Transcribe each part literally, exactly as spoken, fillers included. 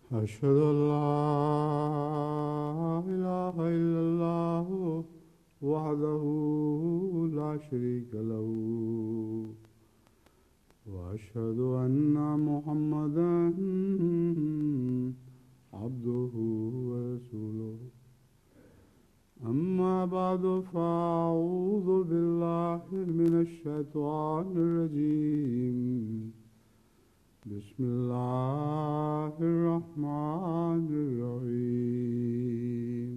أشهد أن لا إله إلا الله وحده لا شريك له وأشهد أن محمدا عبده ورسوله أما بعد فأعوذ بالله من الشيطان الرجيم بسم الله الرحمن الرحيم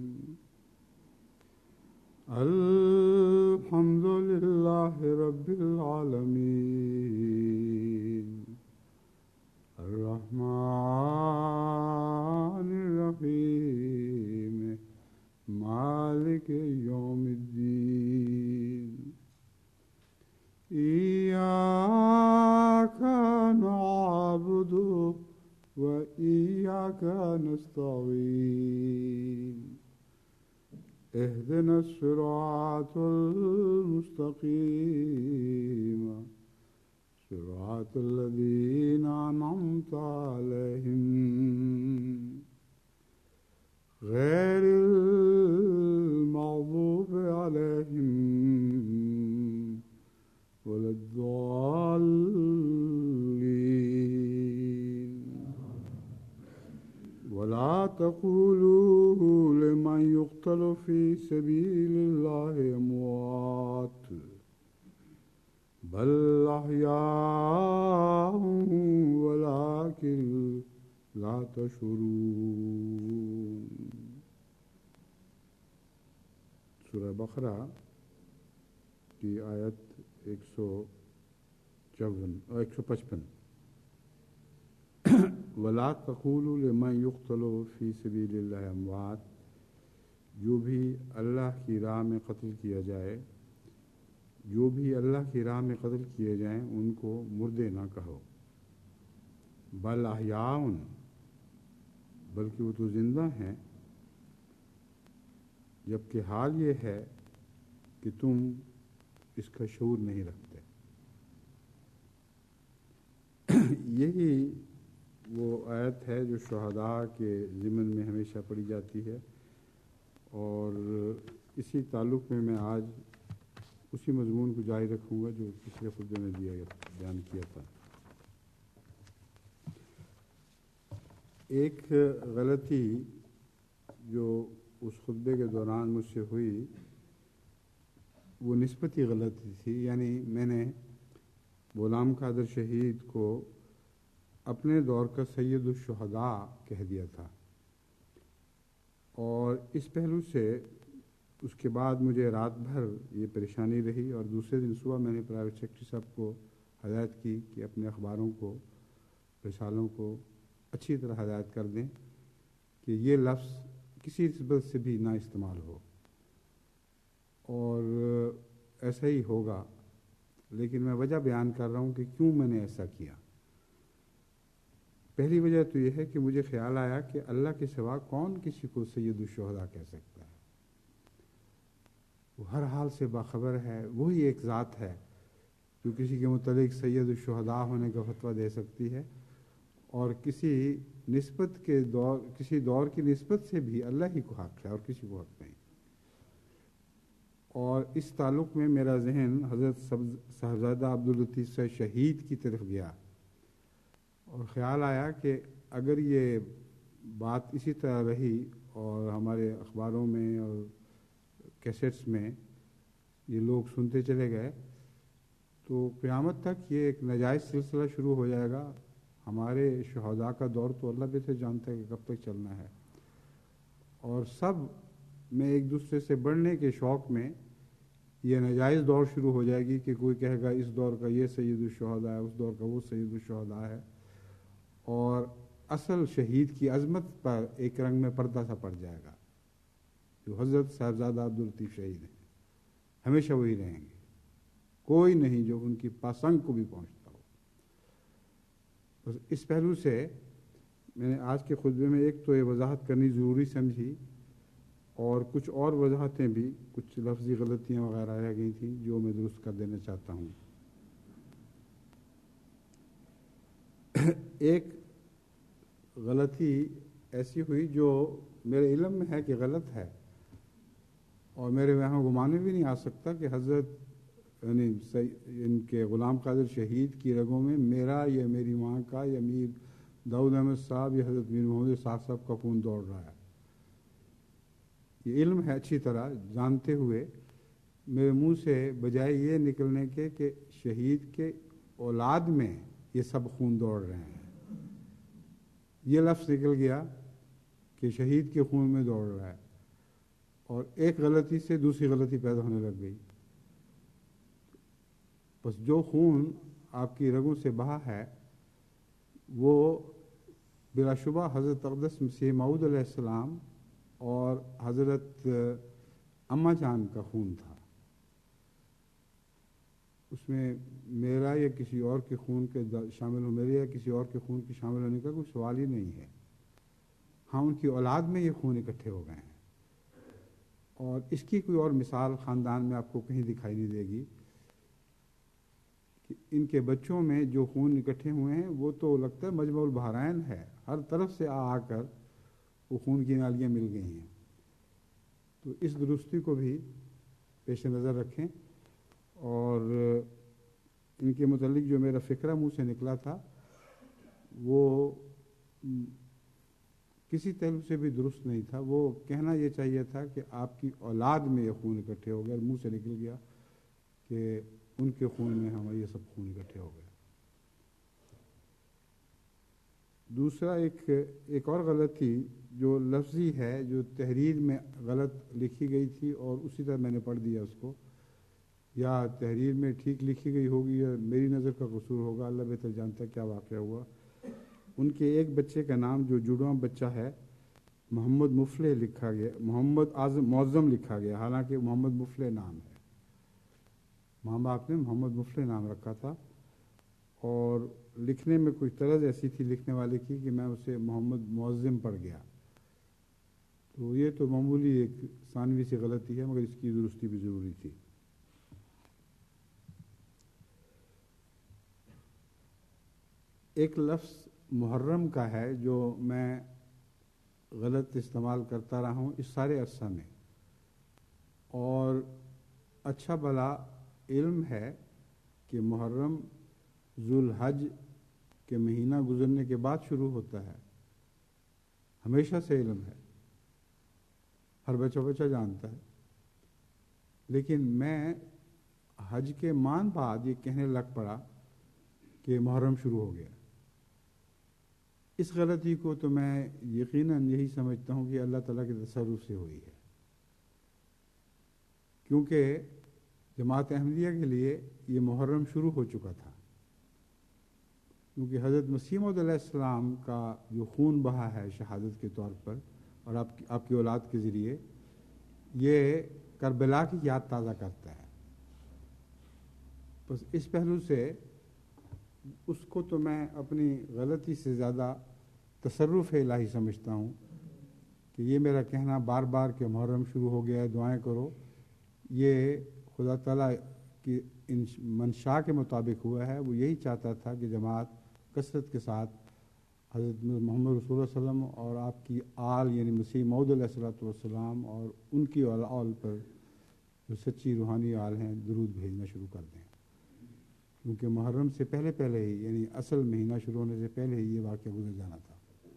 الحمد لله رب العالمين الرحمن الرحيم مالك يوم الدين إياك نعبد وإياك نستعين اهدنا الصراط المستقيم صراط الذين أنعمت عليهم غير المغضوب عليهم ولا الضالين ولا تقولوا لمن يقتل في سبيل الله أموات بل أحياء ولكن لا تشعرون. سورہ بقرہ کی آیت ایک سو چون اور ایک سو پچپن. ولا تقولوا لمن يقتل في سبيل الله اموات، جو بھی اللہ کی راہ میں قتل کیا جائے جو بھی اللہ کی راہ میں قتل کیے جائیں ان کو مردے نہ کہو. بل احیاء، بلکہ وہ تو زندہ ہیں، جبکہ حال یہ ہے کہ تم اس کا شعور نہیں رکھتے. یہی وہ آیت ہے جو شہداء کے ضمن میں ہمیشہ پڑھی جاتی ہے، اور اسی تعلق میں میں آج اسی مضمون کو جاری رکھوں گا جو پچھلے خطبے میں دیا بیان کیا تھا. ایک غلطی جو اس خطبے کے دوران مجھ سے ہوئی وہ نسبتی غلطی تھی، یعنی میں نے غلام قادر شہید کو اپنے دور کا سید الشہداء کہہ دیا تھا، اور اس پہلو سے اس کے بعد مجھے رات بھر یہ پریشانی رہی، اور دوسرے دن صبح میں نے پرائیویٹ سیکرٹری صاحب کو ہدایت کی کہ اپنے اخباروں کو رسالوں کو اچھی طرح ہدایت کر دیں کہ یہ لفظ کسی نسبت سے بھی نہ استعمال ہو، اور ایسا ہی ہوگا. لیکن میں وجہ بیان کر رہا ہوں کہ کیوں میں نے ایسا کیا. پہلی وجہ تو یہ ہے کہ مجھے خیال آیا کہ اللہ کے سوا کون کسی کو سید الشہداء کہہ سکتا ہے. وہ ہر حال سے باخبر ہے، وہی ایک ذات ہے جو کسی کے متعلق سید الشہداء ہونے کا فتویٰ دے سکتی ہے، اور کسی نسبت کے دور کسی دور کی نسبت سے بھی اللہ ہی کو حق ہے اور کسی کو حق نہیں. اور اس تعلق میں میرا ذہن حضرت صاحبزادہ عبداللطیف سے شہید کی طرف گیا، اور خیال آیا کہ اگر یہ بات اسی طرح رہی اور ہمارے اخباروں میں اور کیسٹس میں یہ لوگ سنتے چلے گئے تو قیامت تک یہ ایک ناجائز سلسلہ شروع ہو جائے گا. ہمارے شہداء کا دور تو اللہ بہتر جانتا ہے کہ کب تک چلنا ہے، اور سب میں ایک دوسرے سے بڑھنے کے شوق میں یہ ناجائز دور شروع ہو جائے گی کہ کوئی کہے گا اس دور کا یہ سید الشہداء ہے، اس دور کا وہ سید الشہداء ہے، اور اصل شہید کی عظمت پر ایک رنگ میں پردہ سا پڑ جائے گا. جو حضرت صاحبزادہ عبداللطیف شہید ہیں ہمیشہ وہی رہیں گے، کوئی نہیں جو ان کی پاسنگ کو بھی پہنچتا ہو. بس اس پہلو سے میں نے آج کے خطبے میں ایک تو یہ وضاحت کرنی ضروری سمجھی، اور کچھ اور وضاحتیں بھی، کچھ لفظی غلطیاں وغیرہ رہ گئی تھیں جو میں درست کر دینا چاہتا ہوں. ایک غلطی ایسی ہوئی جو میرے علم میں ہے کہ غلط ہے، اور میرے وہاں گمان میں بھی نہیں آ سکتا کہ حضرت یعنی ان کے غلام قادر شہید کی رگوں میں میرا یا میری ماں کا یا میر داؤد احمد صاحب یا حضرت میر محمد اسحاق صاحب کا خون دوڑ رہا ہے۔ یہ علم ہے اچھی طرح جانتے ہوئے میرے منہ سے بجائے یہ نکلنے کے کہ شہید کے اولاد میں یہ سب خون دوڑ رہے ہیں، یہ لفظ نکل گیا کہ شہید کے خون میں دوڑ رہا ہے، اور ایک غلطی سے دوسری غلطی پیدا ہونے لگ گئی۔ بس جو خون آپ کی رگوں سے بہا ہے وہ بلا شبہ حضرت اقدس مسیح موعود علیہ السلام اور حضرت اماں جان کا خون تھا، اس میں میرا یا کسی اور کے خون کے شامل ہو میرے یا کسی اور کے خون کے شامل ہونے کا کوئی سوال ہی نہیں ہے۔ ہاں ان کی اولاد میں یہ خون اکٹھے ہو گئے ہیں، اور اس کی کوئی اور مثال خاندان میں آپ کو کہیں دکھائی نہیں دے گی کہ ان کے بچوں میں جو خون اکٹھے ہوئے ہیں وہ تو لگتا ہے مجمع البحرین ہے، ہر طرف سے آ آ کر وہ خون کی نالیاں مل گئی ہیں۔ تو اس درستی کو بھی پیش نظر رکھیں، اور ان کے متعلق جو میرا فکرہ منہ سے نکلا تھا وہ کسی پہلو سے بھی درست نہیں تھا۔ وہ کہنا یہ چاہیے تھا کہ آپ کی اولاد میں یہ خون اکٹھے ہو گئے، منہ سے نکل گیا کہ ان کے خون میں ہمارے یہ سب خون اکٹھے ہو گئے۔ دوسرا ایک ایک اور غلطی جو لفظی ہے، جو تحریر میں غلط لکھی گئی تھی اور اسی طرح میں نے پڑھ دیا اس کو، یا تحریر میں ٹھیک لکھی گئی ہوگی یا میری نظر کا قصور ہوگا، اللہ بہتر جانتا ہے کیا واقعہ ہوا۔ ان کے ایک بچے کا نام جو جڑواں بچہ ہے محمد مفلح لکھا گیا، محمد اعظم معظم لکھا گیا، حالانکہ محمد مفلح نام ہے، ماں باپ نے محمد مفلح نام رکھا تھا، اور لکھنے میں کوئی طرز ایسی تھی لکھنے والے کی کہ میں اسے محمد معظم پڑھ گیا۔ تو یہ تو معمولی ایک ثانوی سی غلطی ہے، مگر اس کی درستی بھی ضروری تھی۔ ایک لفظ محرم کا ہے جو میں غلط استعمال کرتا رہا ہوں اس سارے عرصہ میں، اور اچھا بھلا علم ہے کہ محرم ذوالحج کے مہینہ گزرنے کے بعد شروع ہوتا ہے، ہمیشہ سے علم ہے، ہر بچہ بچہ جانتا ہے، لیکن میں حج کے مان بعد یہ کہنے لگ پڑا کہ محرم شروع ہو گیا۔ اس غلطی کو تو میں یقیناً یہی سمجھتا ہوں کہ اللہ تعالیٰ کے تصرف سے ہوئی ہے، کیونکہ جماعت احمدیہ کے لیے یہ محرم شروع ہو چکا تھا، کیونکہ حضرت مسیح موعود علیہ السلام کا جو خون بہا ہے شہادت کے طور پر اور آپ کی آپ کی اولاد کے ذریعے، یہ کربلا کی یاد تازہ کرتا ہے۔ بس اس پہلو سے اس کو تو میں اپنی غلطی سے زیادہ تصرف الہی سمجھتا ہوں کہ یہ میرا کہنا بار بار کہ محرم شروع ہو گیا ہے دعائیں کرو، یہ خدا تعالیٰ کی ان منشاء کے مطابق ہوا ہے۔ وہ یہی چاہتا تھا کہ جماعت کثرت کے ساتھ حضرت محمد رسول اللہ صلی اللہ علیہ وسلم اور آپ کی آل یعنی مسیح موعود علیہ الصلوۃ والسلام اور ان کی آل پر جو سچی روحانی آل ہیں درود بھیجنا شروع کر دیں، کیونکہ محرم سے پہلے پہلے ہی یعنی اصل مہینہ شروع ہونے سے پہلے ہی یہ واقعہ گزر جانا تھا۔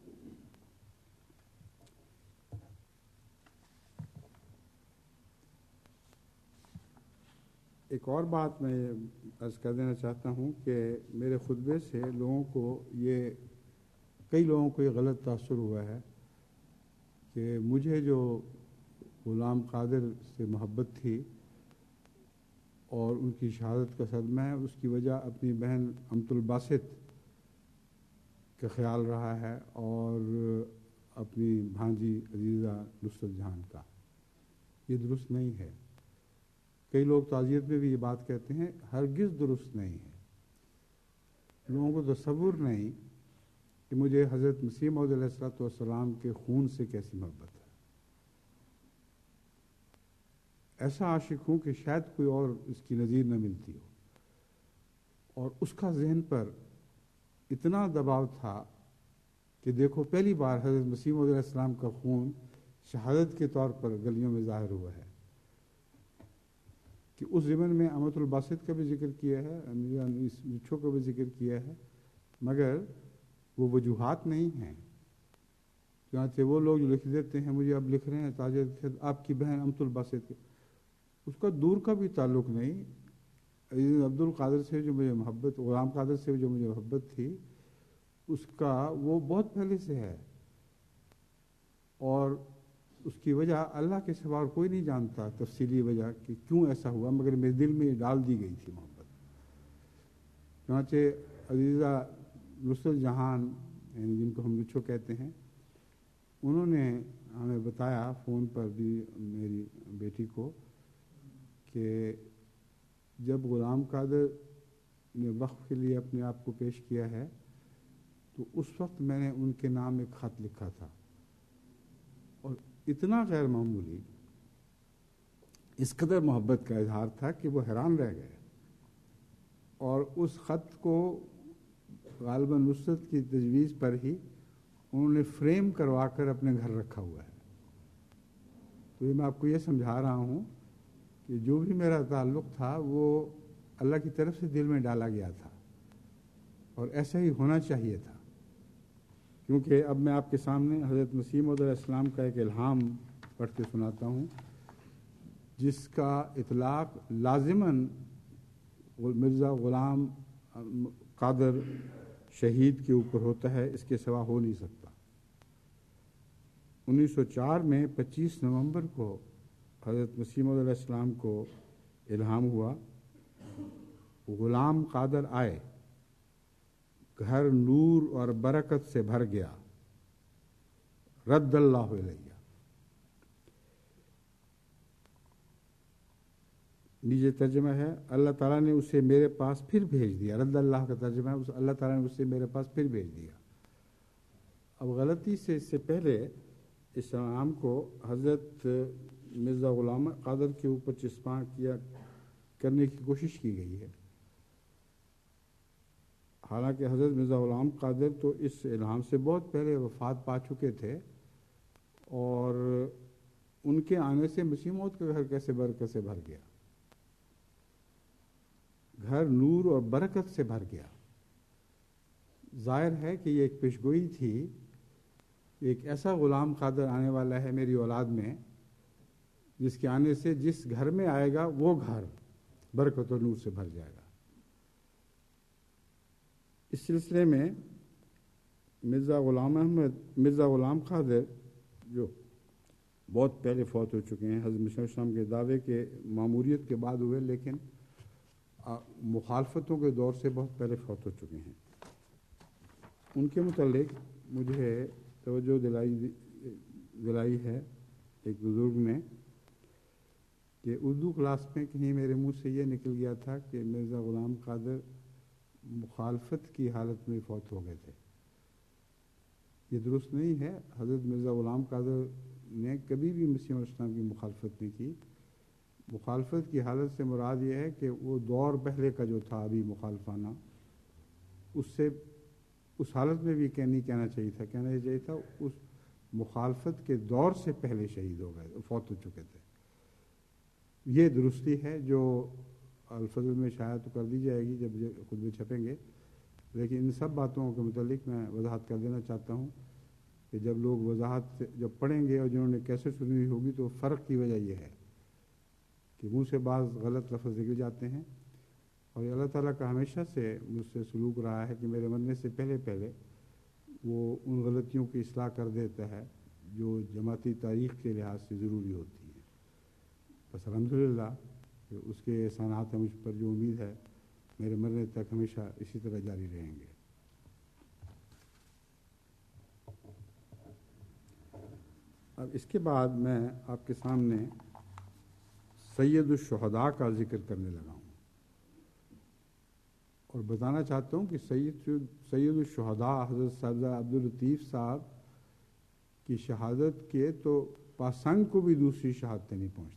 ایک اور بات میں عرض کر دینا چاہتا ہوں کہ میرے خطبے سے لوگوں کو یہ کئی لوگوں کو یہ غلط تاثر ہوا ہے کہ مجھے جو غلام قادر سے محبت تھی اور ان کی شہادت کا صدمہ ہے، اس کی وجہ اپنی بہن امت الباسط کا خیال رہا ہے اور اپنی بھانجی عزیزہ نصرت جہان کا۔ یہ درست نہیں ہے۔ کئی لوگ تعزیت میں بھی یہ بات کہتے ہیں، ہرگز درست نہیں ہے۔ لوگوں کو تصور نہیں کہ مجھے حضرت مسیح موعود علیہ الصلوۃ والسلام کے خون سے کیسی محبت ہے۔ ایسا عاشق ہوں کہ شاید کوئی اور اس کی نظیر نہ ملتی ہو، اور اس کا ذہن پر اتنا دباؤ تھا کہ دیکھو پہلی بار حضرت مسیح موعود علیہ السلام کا خون شہادت کے طور پر گلیوں میں ظاہر ہوا ہے، کہ اس ضمن میں امت الباسط کا بھی ذکر کیا ہے، مچھو کا بھی ذکر کیا ہے، مگر وہ وجوہات نہیں ہیں۔ چنانچہ وہ لوگ جو لکھ دیتے ہیں مجھے اب لکھ رہے ہیں تاجر آپ کی بہن امت الباسط، اس کا دور کا بھی تعلق نہیں۔ عزیز عبد القادر سے جو مجھے محبت، غلام قادر سے جو مجھے محبت تھی، اس کا وہ بہت پہلے سے ہے، اور اس کی وجہ اللہ کے سوا اور کوئی نہیں جانتا تفصیلی وجہ کہ کیوں ایسا ہوا، مگر میرے دل میں ڈال دی گئی تھی محبت۔ چنانچہ عزیزہ نصرت جہان، یعنی جن کو ہم لچھو کہتے ہیں، انہوں نے ہمیں بتایا فون پر بھی میری بیٹی کو کہ جب غلام قادر نے وقف کے لیے اپنے آپ کو پیش کیا ہے تو اس وقت میں نے ان کے نام ایک خط لکھا تھا، اور اتنا غیر معمولی، اس قدر محبت کا اظہار تھا کہ وہ حیران رہ گئے، اور اس خط کو غالباً نصرت کی تجویز پر ہی انہوں نے فریم کروا کر اپنے گھر رکھا ہوا ہے۔ تو یہ میں آپ کو یہ سمجھا رہا ہوں کہ جو بھی میرا تعلق تھا وہ اللہ کی طرف سے دل میں ڈالا گیا تھا، اور ایسا ہی ہونا چاہیے تھا، کیونکہ اب میں آپ کے سامنے حضرت مسیح موعود علیہ السلام کا ایک الہام پڑھ کے سناتا ہوں، جس کا اطلاق لازماً مرزا غلام قادر شہید کے اوپر ہوتا ہے، اس کے سوا ہو نہیں سکتا۔ انیس سو چار میں پچیس نومبر کو حضرت مسیح موعود علیہ السلام کو الہام ہوا، غلام قادر آئے، گھر نور اور برکت سے بھر گیا، رد اللہ علیہ۔ نیچے ترجمہ ہے، اللہ تعالیٰ نے اسے میرے پاس پھر بھیج دیا۔ رد اللہ کا ترجمہ ہے، اللہ تعالیٰ نے اسے میرے پاس پھر بھیج دیا۔ اب غلطی سے اس سے پہلے اس نام کو حضرت مرزا غلام قادر کے اوپر چسپاں کیا کرنے کی کوشش کی گئی ہے، حالانکہ حضرت مرزا غلام قادر تو اس الہام سے بہت پہلے وفات پا چکے تھے، اور ان کے آنے سے مسیح موعود کا گھر کیسے برکت سے بھر گیا، گھر نور اور برکت سے بھر گیا۔ ظاہر ہے کہ یہ ایک پیشگوئی تھی، ایک ایسا غلام قادر آنے والا ہے میری اولاد میں، جس کے آنے سے جس گھر میں آئے گا وہ گھر برکت اور نور سے بھر جائے گا۔ اس سلسلے میں مرزا غلام احمد مرزا غلام قادر جو بہت پہلے فوت ہو چکے ہیں، حضرت مسیح السلام کے دعوے کے ماموریت کے بعد ہوئے، لیکن مخالفتوں کے دور سے بہت پہلے فوت ہو چکے ہیں۔ ان کے متعلق مجھے توجہ دلائی دلائی ہے ایک بزرگ نے کہ اردو کلاس میں کہیں میرے منہ سے یہ نکل گیا تھا کہ مرزا غلام قادر مخالفت کی حالت میں فوت ہو گئے تھے۔ یہ درست نہیں ہے، حضرت مرزا غلام قادر نے کبھی بھی مسیح السلام کی مخالفت نہیں کی۔ مخالفت کی حالت سے مراد یہ ہے کہ وہ دور پہلے کا جو تھا ابھی مخالفانہ، اس سے اس حالت میں بھی نہیں کہنا چاہیے تھا، کہنا یہ چاہیے تھا اس مخالفت کے دور سے پہلے شہید ہو گئے، فوت ہو چکے تھے۔ یہ درستی ہے جو الفضل میں شائع تو کر دی جائے گی جب خطبے چھپیں گے، لیکن ان سب باتوں کے متعلق میں وضاحت کر دینا چاہتا ہوں کہ جب لوگ وضاحت جب پڑھیں گے اور جنہوں نے کیسٹ سنی ہوئی ہوگی تو فرق کی وجہ یہ ہے کہ منہ سے بعض غلط لفظ نکل جاتے ہیں، اور اللہ تعالیٰ کا ہمیشہ سے مجھ سے سلوک رہا ہے کہ میرے مرنے سے پہلے پہلے وہ ان غلطیوں کی اصلاح کر دیتا ہے جو جماعتی تاریخ کے لحاظ سے ضروری ہوتی ہیں۔ بس الحمدللہ کہ اس کے احسانات ہیں مجھ پر، جو امید ہے میرے مرنے تک ہمیشہ اسی طرح جاری رہیں گے۔ اب اس کے بعد میں آپ کے سامنے سید الشہداء کا ذکر کرنے لگا ہوں، اور بتانا چاہتا ہوں کہ سید سید الشہداء حضرت صاحبزادہ عبداللطیف صاحب کی شہادت کے تو پاسنگ کو بھی دوسری شہادتیں نہیں پہنچتی،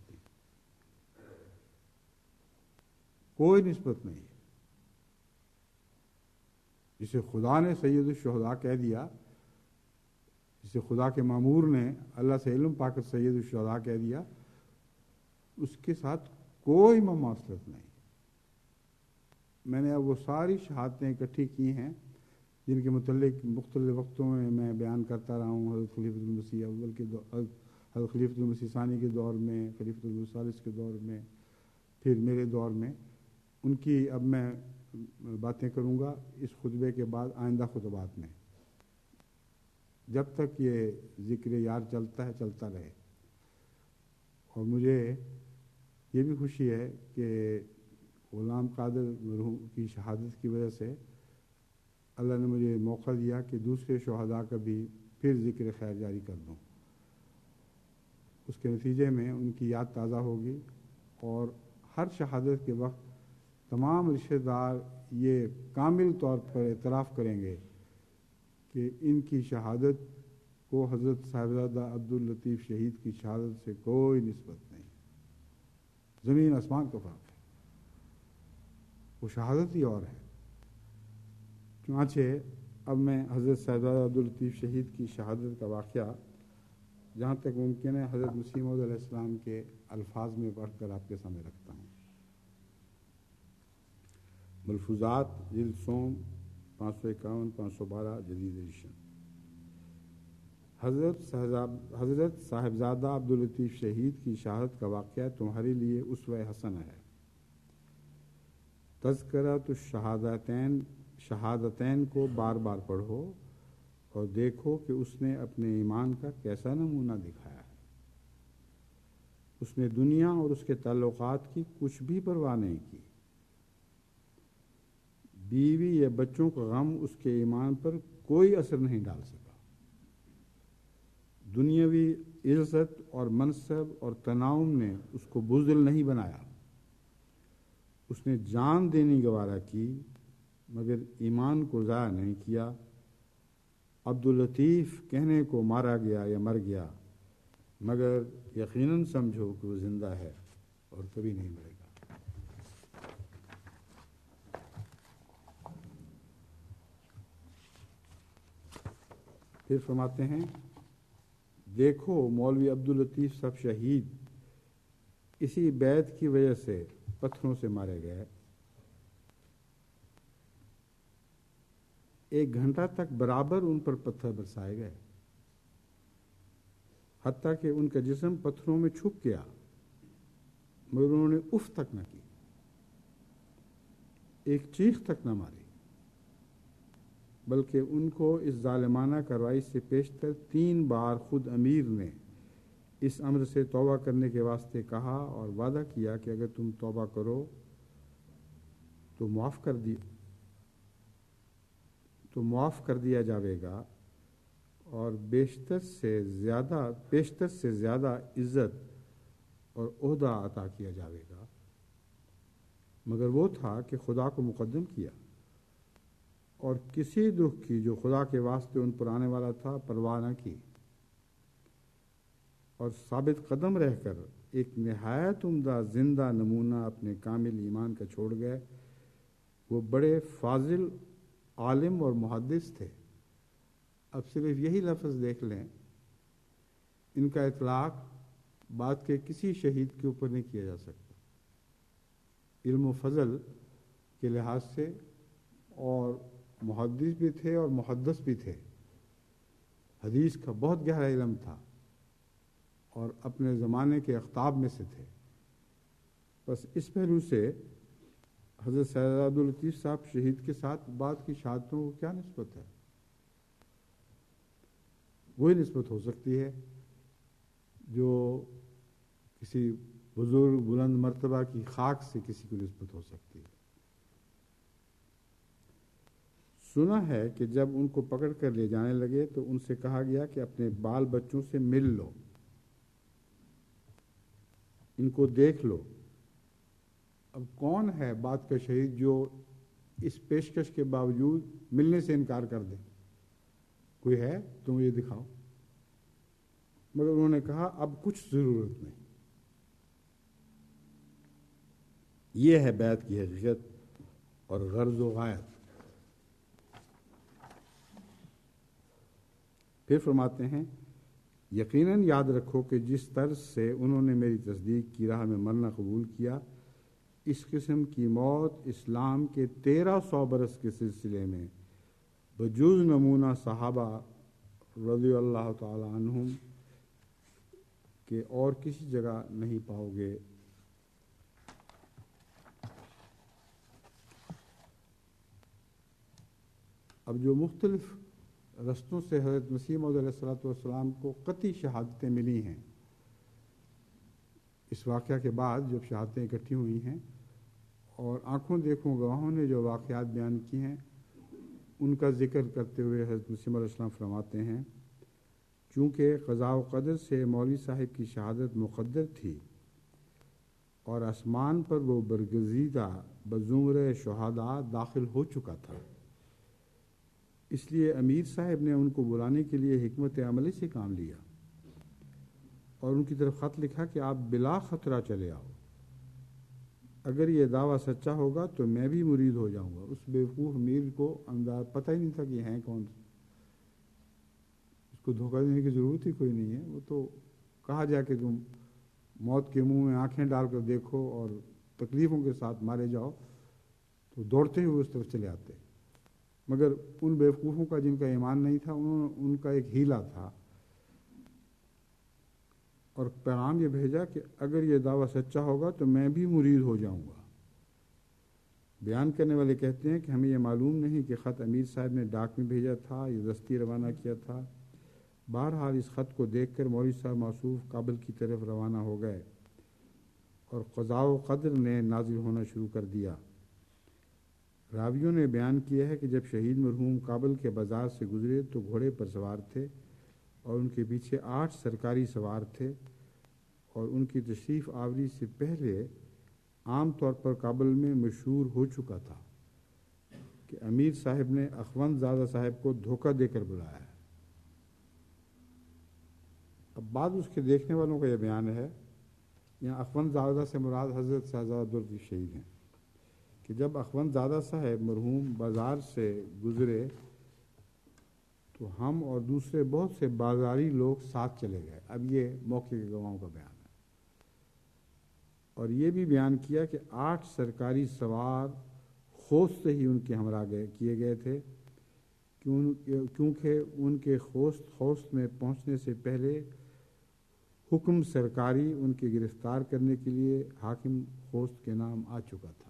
کوئی نسبت نہیں ہے۔ جسے خدا نے سید الشہداء کہہ دیا جسے خدا کے مامور نے اللہ سے علم پا کر سید الشہداء کہہ دیا، اس کے ساتھ کوئی مماثلت نہیں۔ میں نے اب وہ ساری شہادتیں اکٹھی کی ہیں جن کے متعلق مختلف وقتوں میں میں بیان کرتا رہا ہوں، حضرت خلیفۃ المسیح اول کے دور، حضرت خلیفۃ المسیح ثانی کے دور میں، خلیفۃ المسیح ثالث کے دور میں، پھر میرے دور میں۔ ان کی اب میں باتیں کروں گا اس خطبے کے بعد آئندہ خطبات میں، جب تک یہ ذکر یار چلتا ہے چلتا رہے۔ اور مجھے یہ بھی خوشی ہے کہ غلام قادر مرحوم کی شہادت کی وجہ سے اللہ نے مجھے موقع دیا کہ دوسرے شہداء کا بھی پھر ذکر خیر جاری کر دوں۔ اس کے نتیجے میں ان کی یاد تازہ ہوگی، اور ہر شہادت کے وقت تمام رشتہ دار یہ کامل طور پر اعتراف کریں گے کہ ان کی شہادت کو حضرت صاحبزادہ عبداللطیف شہید کی شہادت سے کوئی نسبت نہیں، زمین آسمان کا فرق ہے، وہ شہادت ہی اور ہے۔ چنانچہ اب میں حضرت صاحبزادہ عبداللطیف شہید کی شہادت کا واقعہ جہاں تک ممکن ہے حضرت مسیح موعود علیہ السلام کے الفاظ میں پڑھ کر آپ کے سامنے رکھتا ہوں۔ ملفوظات جلد سوم پانچ سو اکاون پانچ سو بارہ جدید ایڈیشن۔ حضرت حضرت صاحبزادہ عبداللطیف شہید کی شہادت کا واقعہ تمہارے لیے اسوہ حسن ہے۔ تذکرۃ الشہادتین شہادتین کو بار بار پڑھو اور دیکھو کہ اس نے اپنے ایمان کا کیسا نمونہ دکھایا ہے۔ اس نے دنیا اور اس کے تعلقات کی کچھ بھی پرواہ نہیں کی۔ بیوی یا بچوں کا غم اس کے ایمان پر کوئی اثر نہیں ڈال سکا۔ دنیاوی عزت اور منصب اور تناؤم نے اس کو بزدل نہیں بنایا۔ اس نے جان دینی گوارا کی مگر ایمان کو ضائع نہیں کیا۔ عبداللطیف کہنے کو مارا گیا یا مر گیا، مگر یقیناً سمجھو کہ وہ زندہ ہے اور کبھی نہیں مرے گا۔ پھر فرماتے ہیں، دیکھو مولوی عبداللطیف صاحب شہید اسی بیعت کی وجہ سے پتھروں سے مارے گئے۔ ایک گھنٹہ تک برابر ان پر پتھر برسائے گئے، حتیٰ کہ ان کا جسم پتھروں میں چھپ گیا، مگر انہوں نے اف تک نہ کی، ایک چیخ تک نہ ماری، بلکہ ان کو اس ظالمانہ کارروائی سے پیشتر تین بار خود امیر نے اس امر سے توبہ کرنے کے واسطے کہا اور وعدہ کیا کہ اگر تم توبہ کرو تو معاف کر دی تو معاف کر دیا جاوے گا اور بیشتر سے زیادہ بیشتر سے زیادہ عزت اور عہدہ عطا کیا جاوے گا، مگر وہ تھا کہ خدا کو مقدم کیا اور کسی دکھ کی جو خدا کے واسطے ان پر آنے والا تھا پرواہ نہ کی، اور ثابت قدم رہ کر ایک نہایت عمدہ زندہ نمونہ اپنے کامل ایمان کا چھوڑ گئے۔ وہ بڑے فاضل عالم اور محدث تھے۔ اب صرف یہی لفظ دیکھ لیں، ان کا اطلاق بعد کے کسی شہید کے اوپر نہیں کیا جا سکتا۔ علم و فضل کے لحاظ سے اور محدث بھی تھے اور محدث بھی تھے، حدیث کا بہت گہرا علم تھا اور اپنے زمانے کے اقطاب میں سے تھے۔ بس اس پہلو سے حضرت سید عبداللطیف صاحب شہید کے ساتھ بعد کی شہادتوں کو کیا نسبت ہے؟ وہی نسبت ہو سکتی ہے جو کسی بزرگ بلند مرتبہ کی خاک سے کسی کو نسبت ہو سکتی ہے۔ سنا ہے کہ جب ان کو پکڑ کر لے جانے لگے تو ان سے کہا گیا کہ اپنے بال بچوں سے مل لو، ان کو دیکھ لو۔ اب کون ہے بات کا شہید جو اس پیشکش کے باوجود ملنے سے انکار کر دے؟ کوئی ہے تو مجھے دکھاؤ۔ مگر انہوں نے کہا اب کچھ ضرورت نہیں۔ یہ ہے بیعت کی حقیقت اور غرض و غایت۔ پھر فرماتے ہیں یقیناً یاد رکھو کہ جس طرز سے انہوں نے میری تصدیق کی راہ میں مرنا قبول کیا، اس قسم کی موت اسلام کے تیرہ سو برس کے سلسلے میں بجز نمونہ صحابہ رضی اللہ تعالی عنہم کہ اور کسی جگہ نہیں پاؤ گے۔ اب جو مختلف رستوں سے حضرت مسیح موعود علیہ الصلوۃ والسلام کو قطعی شہادتیں ملی ہیں، اس واقعہ کے بعد جب شہادتیں اکٹھی ہوئی ہیں اور آنکھوں دیکھوں گواہوں نے جو واقعات بیان کی ہیں ان کا ذکر کرتے ہوئے حضرت مسیح علیہ السلام فرماتے ہیں چونکہ قضاء و قدر سے مولوی صاحب کی شہادت مقدر تھی اور آسمان پر وہ برگزیدہ بزمرہ شہداء داخل ہو چکا تھا، اس لیے امیر صاحب نے ان کو بلانے کے لیے حکمت عملی سے کام لیا اور ان کی طرف خط لکھا کہ آپ بلا خطرہ چلے آؤ، اگر یہ دعویٰ سچا ہوگا تو میں بھی مرید ہو جاؤں گا۔ اس بیوقوف امیر کو انداز پتہ ہی نہیں تھا کہ ہیں کون، اس کو دھوکہ دینے کی ضرورت ہی کوئی نہیں ہے، وہ تو کہا جائے کہ تم موت کے منہ میں آنکھیں ڈال کر دیکھو اور تکلیفوں کے ساتھ مارے جاؤ تو دوڑتے ہوئے اس طرف چلے آتے، مگر ان بیوقوفوں کا جن کا ایمان نہیں تھا انہوں ان کا ایک ہیلا تھا اور پیغام یہ بھیجا کہ اگر یہ دعویٰ سچا ہوگا تو میں بھی مرید ہو جاؤں گا۔ بیان کرنے والے کہتے ہیں کہ ہمیں یہ معلوم نہیں کہ خط امیر صاحب نے ڈاک میں بھیجا تھا یا دستی روانہ کیا تھا، بہرحال اس خط کو دیکھ کر مولوی صاحب موصوف کابل کی طرف روانہ ہو گئے اور قضاء و قدر نے نازل ہونا شروع کر دیا۔ راویوں نے بیان کیا ہے کہ جب شہید مرحوم کابل کے بازار سے گزرے تو گھوڑے پر سوار تھے اور ان کے پیچھے آٹھ سرکاری سوار تھے، اور ان کی تشریف آوری سے پہلے عام طور پر کابل میں مشہور ہو چکا تھا کہ امیر صاحب نے اخوند زادہ صاحب کو دھوکہ دے کر بلایا ہے۔ اب بعد اس کے دیکھنے والوں کا یہ بیان ہے، یہاں اخوند زادہ سے مراد حضرت شہزادہ عبداللطیف شہید ہیں، کہ جب اخوند زادہ صاحب مرحوم بازار سے گزرے تو ہم اور دوسرے بہت سے بازاری لوگ ساتھ چلے گئے۔ اب یہ موقع کے گواہوں کا بیان ہے، اور یہ بھی بیان کیا کہ آٹھ سرکاری سوار خوست سے ہی ان کے ہمراہ گئے کیے گئے تھے، کیونکہ ان کے خوست خوست میں پہنچنے سے پہلے حکم سرکاری ان کے گرفتار کرنے کے لیے حاکم خوست کے نام آ چکا تھا۔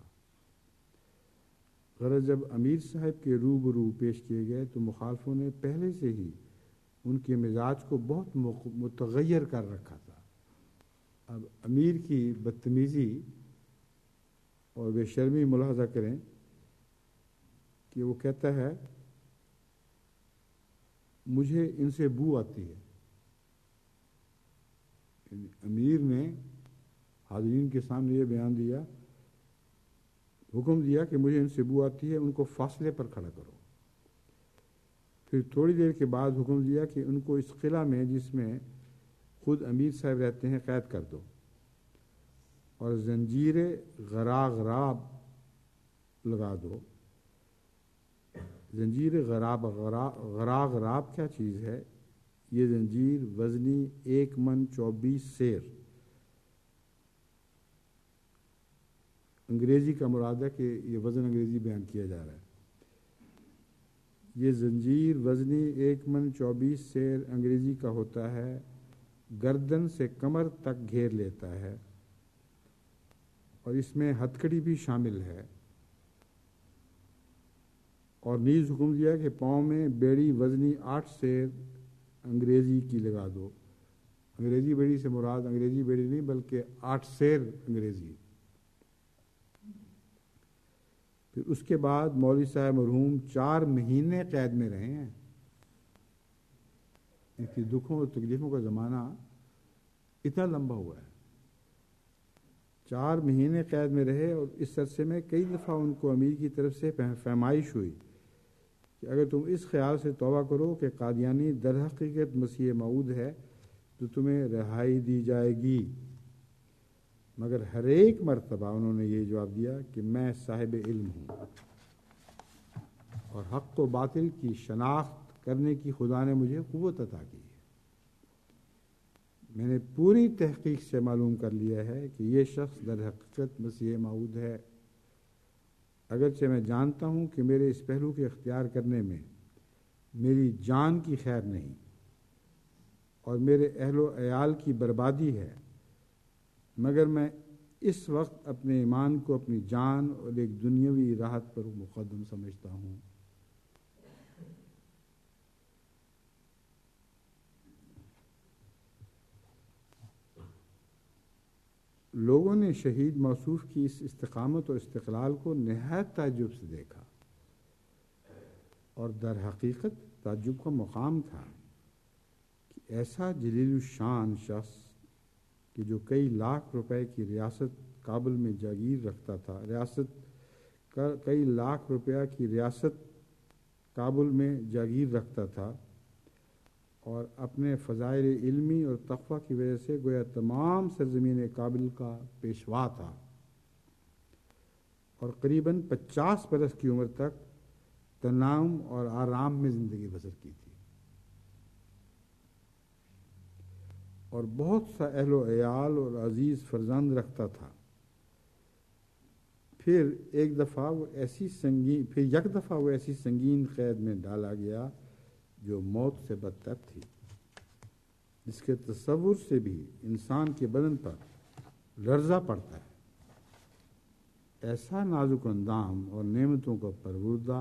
غرض جب امیر صاحب کے روبرو پیش کیے گئے تو مخالفوں نے پہلے سے ہی ان کے مزاج کو بہت متغیر کر رکھا تھا۔ اب امیر کی بدتمیزی اور بے شرمی ملاحظہ کریں کہ وہ کہتا ہے مجھے ان سے بو آتی ہے، امیر نے حاضرین کے سامنے یہ بیان دیا، حکم دیا کہ مجھے ان سے بو آتی ہے، ان کو فاصلے پر کھڑا کرو۔ پھر تھوڑی دیر کے بعد حکم دیا کہ ان کو اس قلعہ میں جس میں خود امیر صاحب رہتے ہیں قید کر دو اور زنجیر غراغ راب لگا دو۔ زنجیر غراب غراغ راب کیا چیز ہے؟ یہ زنجیر وزنی ایک من چوبیس سیر، انگریزی کا مراد ہے کہ یہ وزن انگریزی بیان کیا جا رہا ہے۔ یہ زنجیر وزنی ایک من چوبیس سیر انگریزی کا ہوتا ہے، گردن سے کمر تک گھیر لیتا ہے، اور اس میں ہتھکڑی بھی شامل ہے، اور نیز حکم دیا کہ پاؤں میں بیڑی وزنی آٹھ سیر انگریزی کی لگا دو۔ انگریزی بیڑی سے مراد انگریزی بیڑی نہیں بلکہ آٹھ سیر انگریزی۔ پھر اس کے بعد مولوی صاحب مرحوم چار مہینے قید میں رہے ہیں۔ ان کی دکھوں اور تکلیفوں کا زمانہ اتنا لمبا ہوا ہے، چار مہینے قید میں رہے، اور اس عرصے میں کئی دفعہ ان کو امیر کی طرف سے فہمائش ہوئی کہ اگر تم اس خیال سے توبہ کرو کہ قادیانی در حقیقت مسیح موعود ہے تو تمہیں رہائی دی جائے گی، مگر ہر ایک مرتبہ انہوں نے یہ جواب دیا کہ میں صاحب علم ہوں اور حق و باطل کی شناخت کرنے کی خدا نے مجھے قوت عطا کی ہے۔ میں نے پوری تحقیق سے معلوم کر لیا ہے کہ یہ شخص در حقیقت مسیح موعود ہے، اگرچہ میں جانتا ہوں کہ میرے اس پہلو کے اختیار کرنے میں میری جان کی خیر نہیں اور میرے اہل و عیال کی بربادی ہے، مگر میں اس وقت اپنے ایمان کو اپنی جان اور ایک دنیاوی راحت پر مقدم سمجھتا ہوں۔ لوگوں نے شہید موصوف کی اس استقامت اور استقلال کو نہایت تعجب سے دیکھا، اور در حقیقت تعجب کا مقام تھا کہ ایسا جلیل الشان شخص کہ جو کئی لاکھ روپے کی ریاست کابل میں جاگیر رکھتا تھا ریاست کئی لاکھ روپیہ کی ریاست کابل میں جاگیر رکھتا تھا اور اپنے فضائل علمی اور تقوی کی وجہ سے گویا تمام سرزمین کابل کا پیشوا تھا، اور قریباً پچاس برس کی عمر تک تناؤم اور آرام میں زندگی بسر کی تھی، اور بہت سا اہل و عیال اور عزیز فرزند رکھتا تھا۔ پھر ایک دفعہ وہ ایسی سنگین پھر یک دفعہ وہ ایسی سنگین قید میں ڈالا گیا جو موت سے بدتر تھی، جس کے تصور سے بھی انسان کے بدن پر لرزہ پڑتا ہے۔ ایسا نازک اندام اور نعمتوں کا پروردہ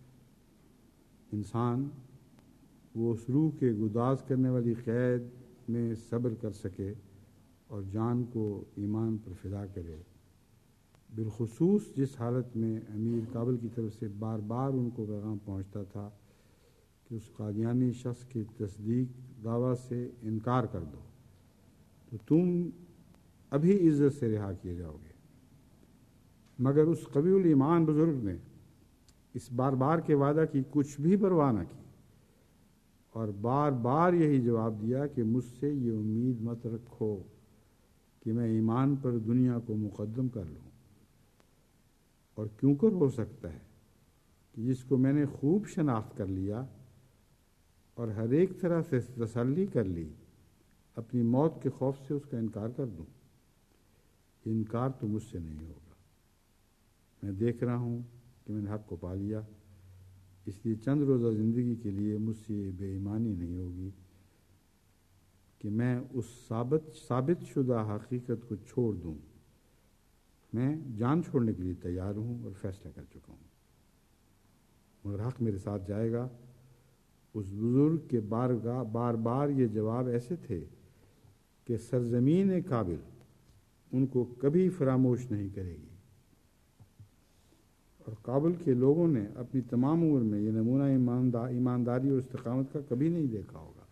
انسان وہ اس روح کے گداز کرنے والی قید میں صبر کر سکے اور جان کو ایمان پر فدا کرے، بالخصوص جس حالت میں امیر کابل کی طرف سے بار بار ان کو پیغام پہنچتا تھا کہ اس قادیانی شخص کی تصدیق دعویٰ سے انکار کر دو تو تم ابھی عزت سے رہا کیے جاؤ گے، مگر اس قوی الایمان بزرگ نے اس بار بار کے وعدہ کی کچھ بھی پرواہ نہ کی اور بار بار یہی جواب دیا کہ مجھ سے یہ امید مت رکھو کہ میں ایمان پر دنیا کو مقدم کر لوں، اور کیوں کر ہو سکتا ہے کہ جس کو میں نے خوب شناخت کر لیا اور ہر ایک طرح سے تسلی کر لی، اپنی موت کے خوف سے اس کا انکار کر دوں۔ انکار تو مجھ سے نہیں ہوگا، میں دیکھ رہا ہوں کہ میں نے حق کو پا لیا، اس لیے چند روزہ زندگی کے لیے مجھ سے یہ بے ایمانی نہیں ہوگی کہ میں اس ثابت ثابت شدہ حقیقت کو چھوڑ دوں۔ میں جان چھوڑنے کے لیے تیار ہوں اور فیصلہ کر چکا ہوں، مگر حق میرے ساتھ جائے گا۔ اس بزرگ کے بارگاہ بار بار یہ جواب ایسے تھے کہ سرزمین کابل ان کو کبھی فراموش نہیں کرے گی، اور کابل کے لوگوں نے اپنی تمام عمر میں یہ نمونہ ایمانداری اور استقامت کا کبھی نہیں دیکھا ہوگا۔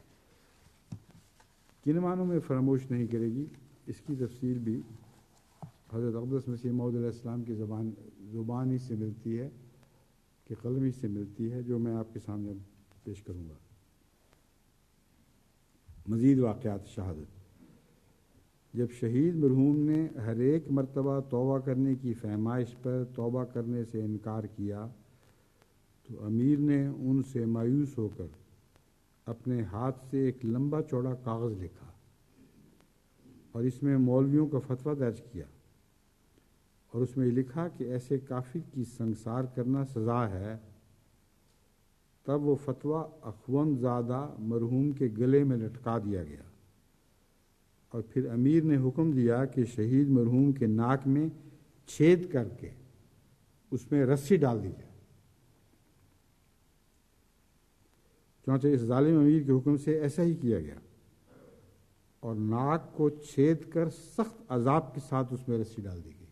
کن معنوں میں فراموش نہیں کرے گی، اس کی تفصیل بھی حضرت اقدس مسیح موعود علیہ السلام کی زبان زبان ہی سے ملتی ہے کہ قلم ہی سے ملتی ہے، جو میں آپ کے سامنے پیش کروں گا۔ مزید واقعات شہادت۔ جب شہید مرحوم نے ہر ایک مرتبہ توبہ کرنے کی فہمائش پر توبہ کرنے سے انکار کیا تو امیر نے ان سے مایوس ہو کر اپنے ہاتھ سے ایک لمبا چوڑا کاغذ لکھا اور اس میں مولویوں کا فتویٰ درج کیا، اور اس میں لکھا کہ ایسے کافر کی سنگسار کرنا سزا ہے۔ تب وہ فتویٰ اخوند زادہ مرحوم کے گلے میں لٹکا دیا گیا، اور پھر امیر نے حکم دیا کہ شہید مرحوم کے ناک میں چھید کر کے اس میں رسی ڈال دی جائے۔ چنانچہ اس ظالم امیر کے حکم سے ایسا ہی کیا گیا، اور ناک کو چھید کر سخت عذاب کے ساتھ اس میں رسی ڈال دی گئی۔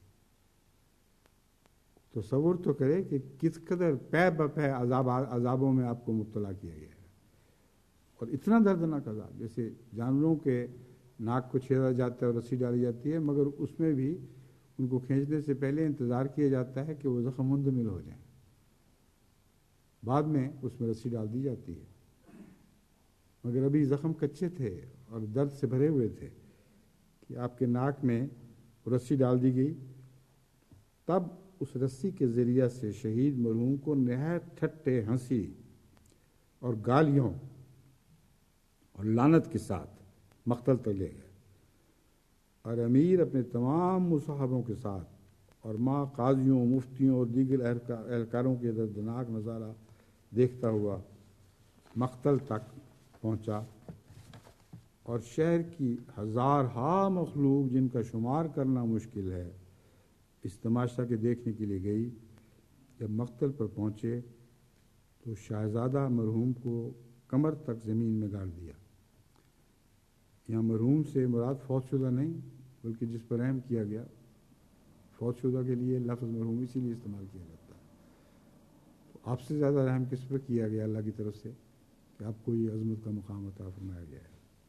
تصور تو کرے کہ کس قدر پے بپے عذاب عذابوں میں آپ کو مبتلا کیا گیا ہے، اور اتنا دردناک عذاب، جیسے جانوروں کے ناک کو چھیدا جاتا ہے اور رسی ڈالی جاتی ہے، مگر اس میں بھی ان کو کھینچنے سے پہلے انتظار کیا جاتا ہے کہ وہ زخم مندمل ہو جائیں، بعد میں اس میں رسی ڈال دی جاتی ہے، مگر ابھی زخم کچے تھے اور درد سے بھرے ہوئے تھے کہ آپ کے ناک میں رسی ڈال دی گئی۔ تب اس رسی کے ذریعہ سے شہید مرحوم کو نہایت ٹھٹے ہنسی اور گالیوں اور لعنت کے ساتھ مقتل تک لے گئے، اور امیر اپنے تمام مصاحبوں کے ساتھ اور ماں قاضیوں، مفتیوں اور دیگر اہلکاروں کے دردناک نظارہ دیکھتا ہوا مقتل تک پہنچا، اور شہر کی ہزارہا مخلوق جن کا شمار کرنا مشکل ہے اس تماشا کے دیکھنے کے لیے گئی۔ جب مقتل پر پہنچے تو شہزادہ مرحوم کو کمر تک زمین میں گاڑ دیا۔ یہاں مرحوم سے مراد فوت شدہ نہیں بلکہ جس پر رحم کیا گیا، فوت شدہ کے لیے لفظ مرحوم اسی لیے استعمال کیا جاتا ہے۔ تو آپ سے زیادہ رحم کس پر کیا گیا اللہ کی طرف سے کہ آپ کو یہ عظمت کا مقام عطا فرمایا گیا ہے۔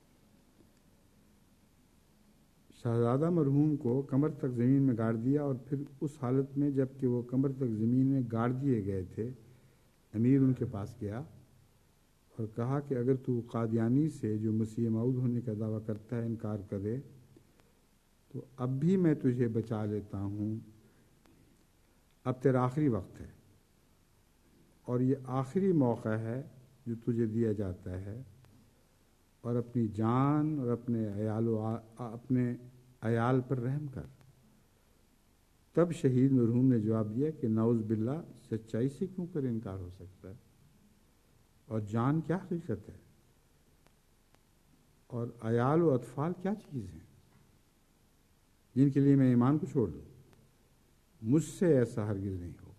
شہزادہ مرحوم کو کمر تک زمین میں گاڑ دیا، اور پھر اس حالت میں جب کہ وہ کمر تک زمین میں گاڑ دیے گئے تھے، امیر ان کے پاس گیا اور کہا کہ اگر تو قادیانی سے جو مسیح موعود ہونے کا دعویٰ کرتا ہے انکار کرے تو اب بھی میں تجھے بچا لیتا ہوں، اب تیرا آخری وقت ہے اور یہ آخری موقع ہے جو تجھے دیا جاتا ہے، اور اپنی جان اور اپنے عیال و اپنے عیال پر رحم کر۔ تب شہید مرحوم نے جواب دیا کہ نعوذ باللہ، سچائی سے کیوں کر انکار ہو سکتا ہے، اور جان کیا حقیقت ہے، اور عیال و اطفال کیا چیز ہیں جن کے لیے میں ایمان کو چھوڑ دوں؟ مجھ سے ایسا ہرگز نہیں ہوگا،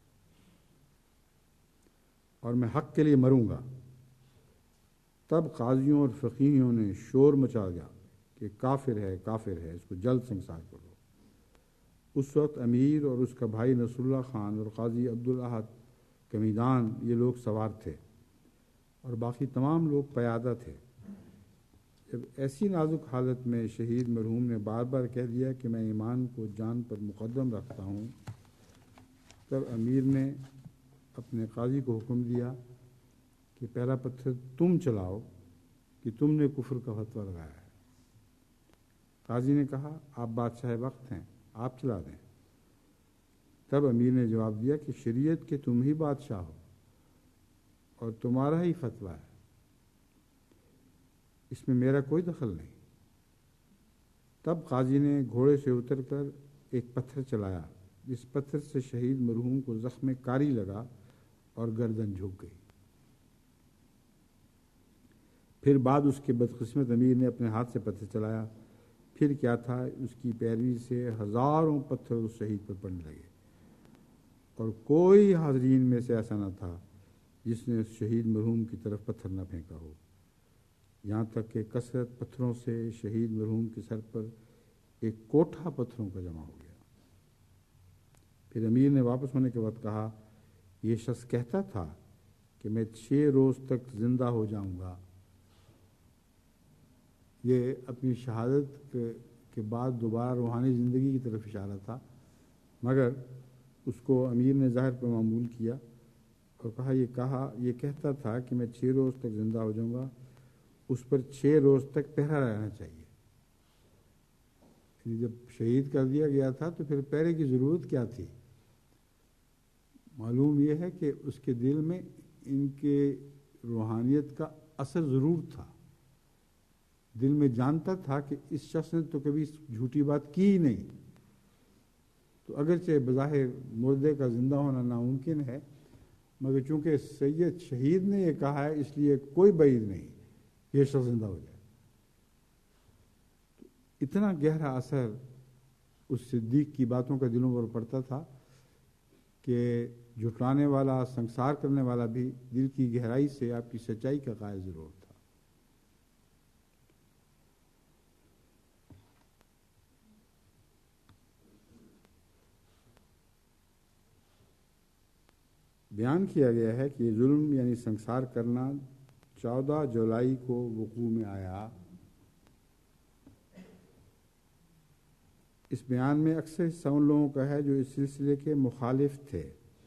اور میں حق کے لیے مروں گا۔ تب قاضیوں اور فقیہوں نے شور مچا دیا کہ کافر ہے، کافر ہے، اس کو جلد سنسار کرو۔ اس وقت امیر اور اس کا بھائی نصر اللہ خان اور قاضی عبدالاحد کمیدان یہ لوگ سوار تھے، اور باقی تمام لوگ پیادہ تھے۔ جب ایسی نازک حالت میں شہید مرحوم نے بار بار کہہ دیا کہ میں ایمان کو جان پر مقدم رکھتا ہوں، تب امیر نے اپنے قاضی کو حکم دیا کہ پہلا پتھر تم چلاؤ کہ تم نے کفر کا فتویٰ لگایا ہے۔ قاضی نے کہا آپ بادشاہ وقت ہیں، آپ چلا دیں۔ تب امیر نے جواب دیا کہ شریعت کے تم ہی بادشاہ ہو اور تمہارا ہی فتویٰ ہے، اس میں میرا کوئی دخل نہیں۔ تب قاضی نے گھوڑے سے اتر کر ایک پتھر چلایا، جس پتھر سے شہید مرحوم کو زخم کاری لگا اور گردن جھک گئی۔ پھر بعد اس کے بدقسمت امیر نے اپنے ہاتھ سے پتھر چلایا، پھر کیا تھا اس کی پیروی سے ہزاروں پتھر اس شہید پر پڑنے لگے، اور کوئی حاضرین میں سے ایسا نہ تھا جس نے اس شہید مرحوم کی طرف پتھر نہ پھینکا ہو، یہاں تک کہ کثرت پتھروں سے شہید مرحوم کے سر پر ایک کوٹھا پتھروں کا جمع ہو گیا۔ پھر امیر نے واپس ہونے کے وقت کہا یہ شخص کہتا تھا کہ میں چھ روز تک زندہ ہو جاؤں گا۔ یہ اپنی شہادت کے بعد دوبارہ روحانی زندگی کی طرف اشارہ تھا، مگر اس کو امیر نے ظاہر پر معمول کیا اور کہا یہ کہا یہ کہتا تھا کہ میں چھ روز تک زندہ ہو جاؤں گا، اس پر چھ روز تک پہرا رہنا چاہیے۔ یعنی جب شہید کر دیا گیا تھا تو پھر پہرے کی ضرورت کیا تھی؟ معلوم یہ ہے کہ اس کے دل میں ان کے روحانیت کا اثر ضرور تھا، دل میں جانتا تھا کہ اس شخص نے تو کبھی جھوٹی بات کی ہی نہیں، تو اگرچہ بظاہر مردے کا زندہ ہونا ناممکن ہے، مگر چونکہ سید شہید نے یہ کہا ہے اس لیے کوئی بعید نہیں کہ یہ شخص زندہ ہو جائے۔ تو اتنا گہرا اثر اس صدیق کی باتوں کا دلوں پر پڑتا تھا کہ جھٹلانے والا، سنسار کرنے والا بھی دل کی گہرائی سے آپ کی سچائی کا قائل ضرور تھا۔ بیان کیا گیا ہے کہ ظلم یعنی سنسار کرنا چودہ جولائی کو وقوع میں آیا۔ اس بیان میں اکثر حصہ ان لوگوں کا ہے جو اس سلسلے کے مخالف تھے،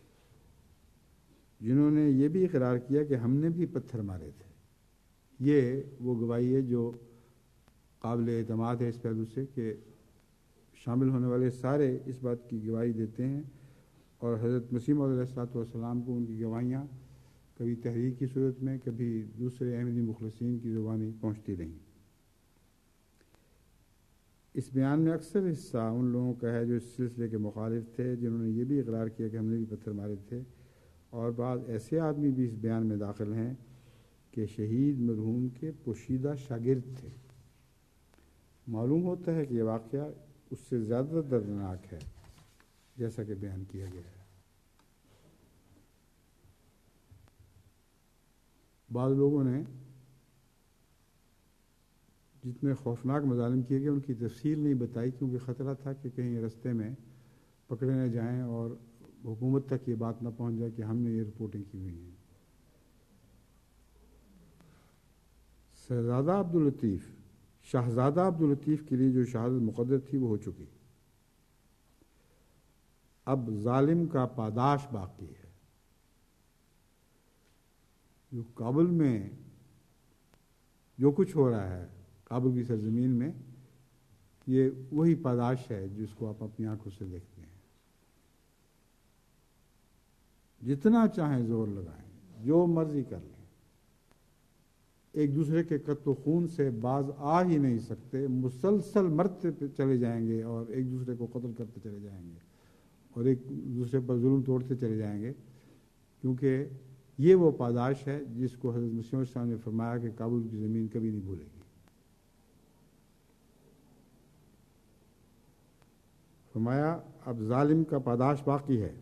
جنہوں نے یہ بھی اقرار کیا کہ ہم نے بھی پتھر مارے تھے۔ یہ وہ گواہی ہے جو قابل اعتماد ہے اس پہلو سے کہ شامل ہونے والے سارے اس بات کی گواہی دیتے ہیں، اور حضرت مسیح موعود علیہ الصلوۃ والسلام کو ان کی گواہیاں کبھی تحریر کی صورت میں، کبھی دوسرے احمدی مخلصین کی زبانی پہنچتی رہیں۔ اس بیان میں اکثر حصہ ان لوگوں کا ہے جو اس سلسلے کے مخالف تھے، جنہوں نے یہ بھی اقرار کیا کہ ہم نے بھی پتھر مارے تھے، اور بعض ایسے آدمی بھی اس بیان میں داخل ہیں کہ شہید مرحوم کے پوشیدہ شاگرد تھے۔ معلوم ہوتا ہے کہ یہ واقعہ اس سے زیادہ دردناک ہے جیسا کہ بیان کیا گیا ہے۔ بعض لوگوں نے جتنے خوفناک مظالم کیے گئے ان کی تفصیل نہیں بتائی، کیونکہ خطرہ تھا کہ کہیں رستے میں پکڑے نہ جائیں اور حکومت تک یہ بات نہ پہنچ جائے کہ ہم نے یہ رپورٹنگ کی ہوئی ہیں۔ شہزادہ عبداللطیف شہزادہ عبداللطیف کے لیے جو شہادت مقدر تھی وہ ہو چکی، اب ظالم کا پاداش باقی ہے۔ جو کابل میں جو کچھ ہو رہا ہے کابل کی سرزمین میں، یہ وہی پاداش ہے جس کو آپ اپنی آنکھوں سے دیکھتے ہیں۔ جتنا چاہیں زور لگائیں، جو مرضی کر لیں، ایک دوسرے کے قتل و خون سے باز آ ہی نہیں سکتے، مسلسل مرتے چلے جائیں گے اور ایک دوسرے کو قتل کرتے چلے جائیں گے اور ایک دوسرے پر ظلم توڑتے چلے جائیں گے، کیونکہ یہ وہ پاداش ہے جس کو حضرت مسیح علیہ السلام نے فرمایا کہ کابل کی زمین کبھی نہیں بھولے گی۔ فرمایا اب ظالم کا پاداش باقی ہے۔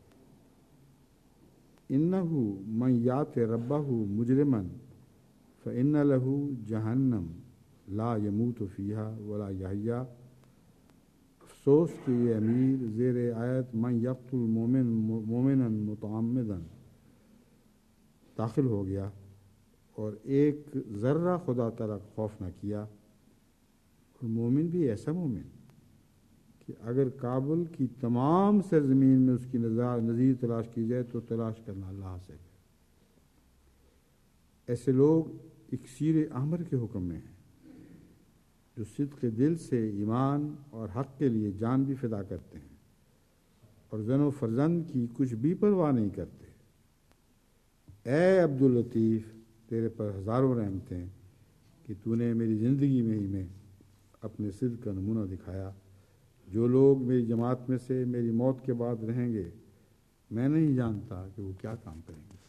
انہو من یات ربہ مجرما فإن له جہنم لا یموت فیہا ولا یحیا۔ افسوس کہ یہ امیر زیر آیت من یقتل مومن مومنا متعمدا داخل ہو گیا اور ایک ذرہ خدا تعالیٰ خوف نہ کیا، اور مومن بھی ایسا مومن کہ اگر کابل کی تمام سرزمین میں اس کی نظیر تلاش کی جائے تو تلاش کرنا اللہ سے ہے۔ ایسے لوگ اکسیر احمر کے حکم میں ہیں، جو صدق دل سے ایمان اور حق کے لیے جان بھی فدا کرتے ہیں اور زن و فرزند کی کچھ بھی پرواہ نہیں کرتے۔ اے عبداللطیف، تیرے پر ہزاروں رحمتیں کہ تو نے میری زندگی میں ہی میں اپنے صدق کا نمونہ دکھایا۔ جو لوگ میری جماعت میں سے میری موت کے بعد رہیں گے، میں نہیں جانتا کہ وہ کیا کام کریں گے۔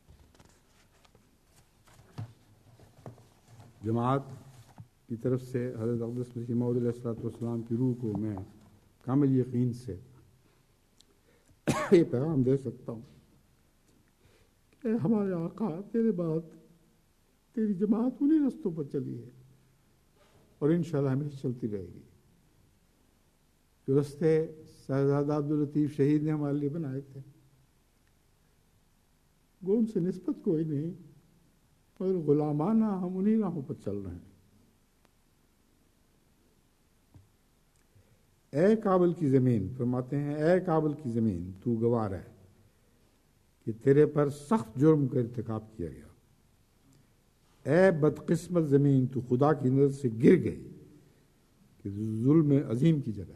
جماعت کی طرف سے حضرت اقدس مسیح موعود علیہ الصلوۃ والسلام کی روح کو میں کامل یقین سے یہ پیغام دے سکتا ہوں کہ ہمارے آقا تیرے بعد تیری جماعت انہی رستوں پر چلی ہے اور انشاءاللہ ہمیشہ چلتی رہے گی۔ جو رستے شہزادہ عبداللطیف شہید نے ہمارے لیے بنائے تھے، وہ ان سے نسبت کوئی نہیں، اور غلامانہ ہم انہی راہوں پر چل رہے ہیں۔ اے کابل کی زمین، فرماتے ہیں اے کابل کی زمین تو گواہ ہے کہ تیرے پر سخت جرم کا ارتکاب کیا گیا۔ اے بدقسمت زمین تو خدا کی نظر سے گر گئی کہ ظلم عظیم کی جگہ ہے۔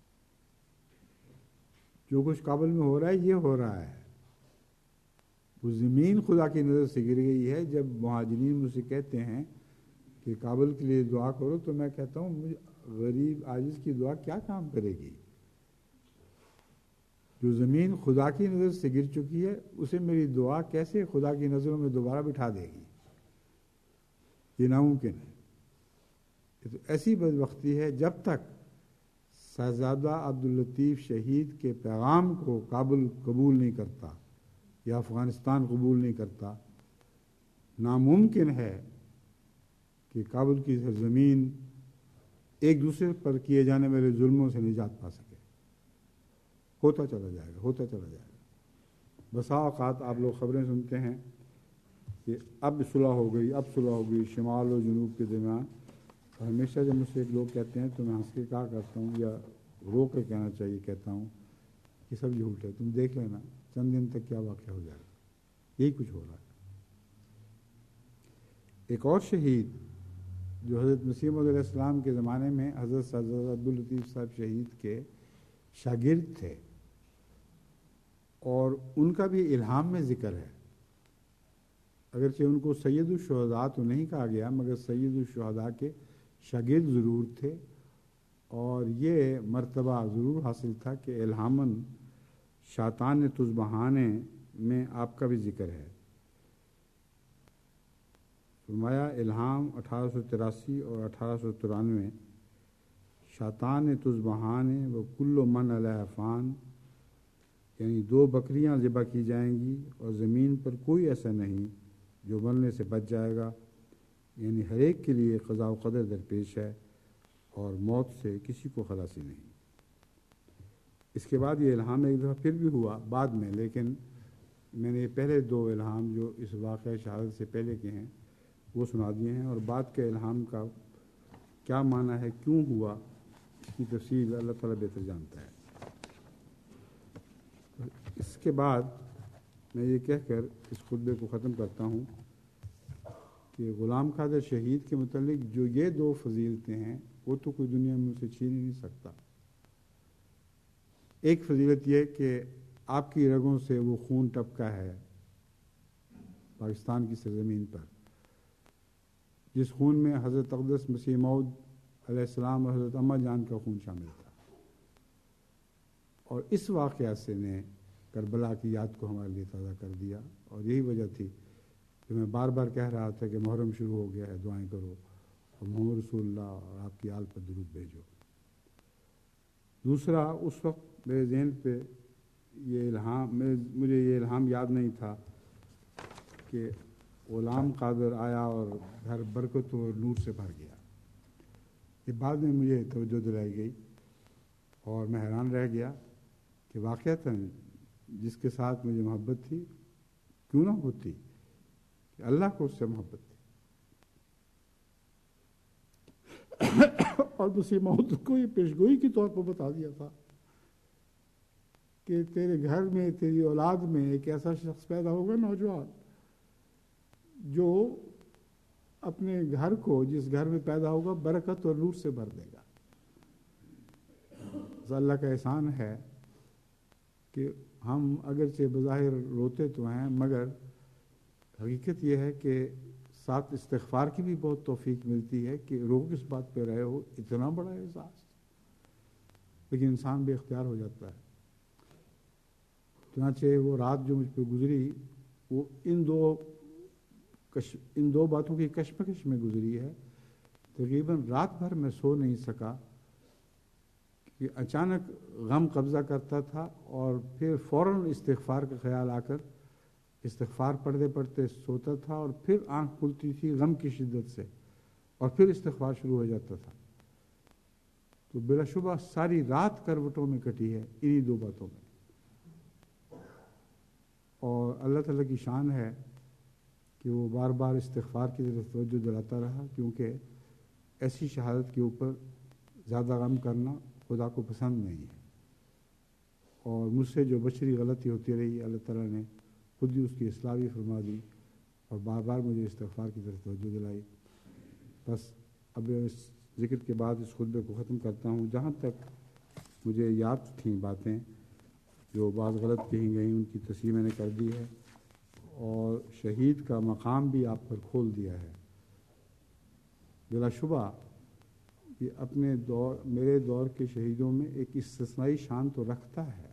جو کچھ کابل میں ہو رہا ہے یہ ہو رہا ہے، وہ زمین خدا کی نظر سے گر گئی ہے۔ جب مہاجرین مجھ سے کہتے ہیں کہ کابل کے لیے دعا کرو تو میں کہتا ہوں مجھے غریب عاجز کی دعا کیا کام کرے گی؟ جو زمین خدا کی نظر سے گر چکی ہے اسے میری دعا کیسے خدا کی نظروں میں دوبارہ بٹھا دے گی؟ یہ ناممکن ہے۔ یہ تو ایسی بدبختی ہے، جب تک شہزادہ عبداللطیف شہید کے پیغام کو کابل قبول نہیں کرتا یا افغانستان قبول نہیں کرتا، ناممکن ہے کہ کابل کی سرزمین ایک دوسرے پر کیے جانے والے ظلموں سے نجات پا سکے۔ ہوتا چلا جائے گا، ہوتا چلا جائے گا۔ بسا اوقات آپ لوگ خبریں سنتے ہیں کہ اب صلح ہو گئی، اب صلح ہو گئی شمال و جنوب کے درمیان، اور ہمیشہ جب مجھ سے ایک لوگ کہتے ہیں تو میں ہنس کے کہا کرتا ہوں، یا رو کے کہنا چاہیے کہتا ہوں کہ سب جھوٹ ہے، تم دیکھ لینا چند دن تک کیا واقعہ ہو جائے گا۔ یہی کچھ ہو رہا ہے۔ ایک اور شہید جو حضرت مسیح موعود علیہ السلام کے زمانے میں حضرت شہزادہ عبداللطیف صاحب شہید کے شاگرد تھے، اور ان کا بھی الہام میں ذکر ہے۔ اگرچہ ان کو سید الشہداء تو نہیں کہا گیا مگر سید الشہداء کے شاگرد ضرور تھے، اور یہ مرتبہ ضرور حاصل تھا کہ الہاماً شاطان تذبحانے میں آپ کا بھی ذکر ہے۔ فرمایا الہام اٹھارہ سو تراسی اور اٹھارہ سو ترانوے، شاطان تذبحانے و کل من علیہ فان، یعنی دو بکریاں ذبح کی جائیں گی اور زمین پر کوئی ایسا نہیں جو مرنے سے بچ جائے گا، یعنی ہر ایک کے لیے قضاء و قدر درپیش ہے اور موت سے کسی کو خلاصی نہیں۔ اس کے بعد یہ الہام ایک دفعہ پھر بھی ہوا بعد میں، لیکن میں نے یہ پہلے دو الہام جو اس واقعہ شہادت سے پہلے کے ہیں وہ سنا دیے ہیں، اور بعد کے الہام کا کیا معنی ہے، کیوں ہوا، اس کی تفصیل اللہ تعالیٰ بہتر جانتا ہے۔ اس کے بعد میں یہ کہہ کر اس خطبے کو ختم کرتا ہوں کہ غلام قادر شہید کے متعلق جو یہ دو فضیلتیں ہیں وہ تو کوئی دنیا میں اسے چھین ہی نہیں سکتا۔ ایک فضیلت یہ کہ آپ کی رگوں سے وہ خون ٹپکا ہے پاکستان کی سرزمین پر، جس خون میں حضرت اقدس مسیح موعود علیہ السلام اور حضرت اماں جان کا خون شامل تھا، اور اس واقعہ سے نے کربلا کی یاد کو ہمارے لیے تازہ کر دیا، اور یہی وجہ تھی کہ میں بار بار کہہ رہا تھا کہ محرم شروع ہو گیا ہے، دعائیں کرو اور محمد رسول اللہ اور آپ کی آل پر درود بھیجو۔ دوسرا، اس وقت میرے ذہن پہ یہ الہام مجھے یہ الہام یاد نہیں تھا کہ غلام قادر آیا اور گھر برکت اور نور سے بھر گیا۔ یہ بعد میں مجھے توجہ دلائی گئی اور میں حیران رہ گیا کہ واقعتاً جس کے ساتھ مجھے محبت تھی کیوں نہ ہوتی کہ اللہ کو اس سے محبت تھی، اور مسیح موعود کو یہ پیشگوئی کے طور پر بتا دیا تھا کہ تیرے گھر میں، تیری اولاد میں ایک ایسا شخص پیدا ہوگا، نوجوان، جو اپنے گھر کو، جس گھر میں پیدا ہوگا، برکت اور نور سے بھر دے گا۔ اللہ کا احسان ہے کہ ہم اگرچہ بظاہر روتے تو ہیں مگر حقیقت یہ ہے کہ ساتھ استغفار کی بھی بہت توفیق ملتی ہے کہ رو کس بات پہ رہے ہو، اتنا بڑا احساس، لیکن انسان بے اختیار ہو جاتا ہے۔ چنانچہ وہ رات جو مجھ پہ گزری وہ ان دو کش ان دو باتوں کی کشمکش میں گزری ہے۔ تقریباً رات بھر میں سو نہیں سکا کہ اچانک غم قبضہ کرتا تھا، اور پھر فوراً استغفار کا خیال آ کر استغفار پڑھتے پڑھتے سوتا تھا، اور پھر آنکھ کھلتی تھی غم کی شدت سے، اور پھر استغفار شروع ہو جاتا تھا۔ تو بلا شبہ ساری رات کروٹوں میں کٹی ہے انہی دو باتوں میں، اور اللہ تعالیٰ کی شان ہے کہ وہ بار بار استغفار کی طرف توجہ دلاتا رہا، کیونکہ ایسی شہادت کے اوپر زیادہ غم کرنا خدا کو پسند نہیں ہے، اور مجھ سے جو بشری غلطی ہوتی رہی اللہ تعالیٰ نے خود ہی اس کی اصلاح بھی فرما دی اور بار بار مجھے استغفار کی طرف توجہ دلائی۔ بس اب اس ذکر کے بعد اس خطبے کو ختم کرتا ہوں۔ جہاں تک مجھے یاد تھیں باتیں جو بعض غلط کہیں گئیں ان کی تصحیح میں نے کر دی ہے، اور شہید کا مقام بھی آپ پر کھول دیا ہے۔ بلا شبہ یہ اپنے دور میرے دور کے شہیدوں میں ایک استثنائی شان تو رکھتا ہے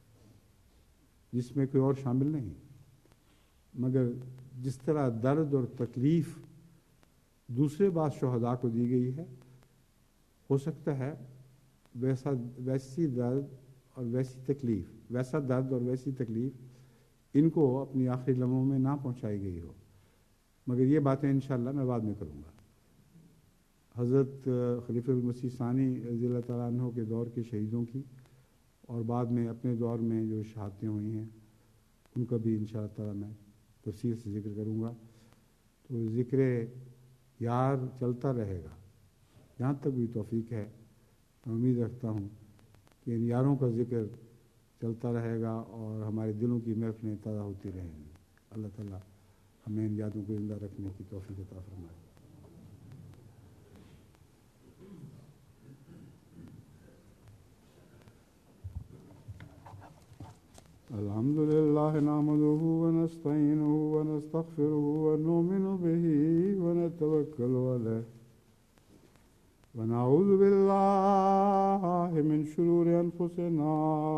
جس میں کوئی اور شامل نہیں، مگر جس طرح درد اور تکلیف دوسرے بعض شہداء کو دی گئی ہے، ہو سکتا ہے ویسا ویسی درد اور ویسی تکلیف ویسا درد اور ویسی تکلیف ان کو اپنی آخری لمحوں میں نہ پہنچائی گئی ہو، مگر یہ باتیں انشاءاللہ میں بعد میں کروں گا۔ حضرت خلیفہ المسیح ثانی رضی اللہ تعالیٰ عنہ کے دور کے شہیدوں کی اور بعد میں اپنے دور میں جو شہادتیں ہوئی ہیں ان کا بھی انشاءاللہ تعالیٰ میں تفصیل سے ذکر کروں گا۔ تو ذکر یار چلتا رہے گا جہاں تک بھی توفیق ہے۔ میں امید رکھتا ہوں کہ ان یاروں کا ذکر چلتا رہے گا اور ہمارے دلوں کی محفلیں تازہ ہوتی رہیں گی۔ اللہ تعالیٰ ہمیں ان یادوں کو زندہ رکھنے کی توفیق عطا فرمائے۔ الحمد لله نحمده ونستعينه ونستغفره ونؤمن به ونتوكل عليه ونعوذ بالله من شرور أنفسنا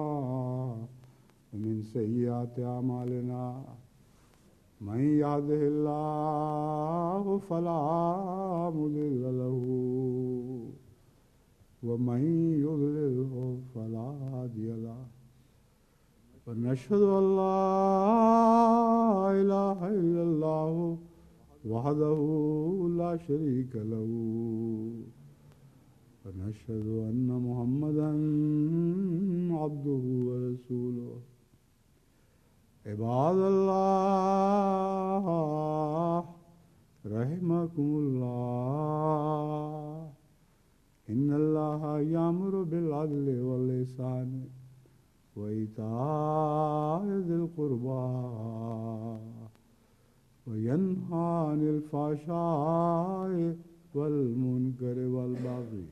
ومن سيئات أعمالنا من يهده الله فلا مضل له ومن يضلله فلا هادي له ونشهد أن لا إله إلا الله وحده لا شريك له ونشهد أن محمدا عبده ورسوله عباد الله رحمكم الله إن الله يأمر بالعدل والإحسان وإيتاء ذي القربى وينهى عن الفحشاء والمنكر والبغي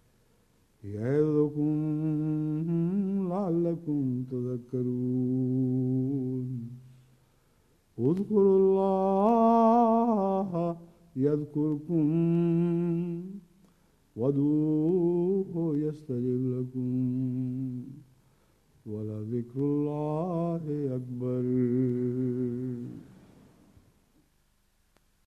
يعظكم لعلكم تذكرون اذكروا الله يذكركم وادعوه يستجب لكم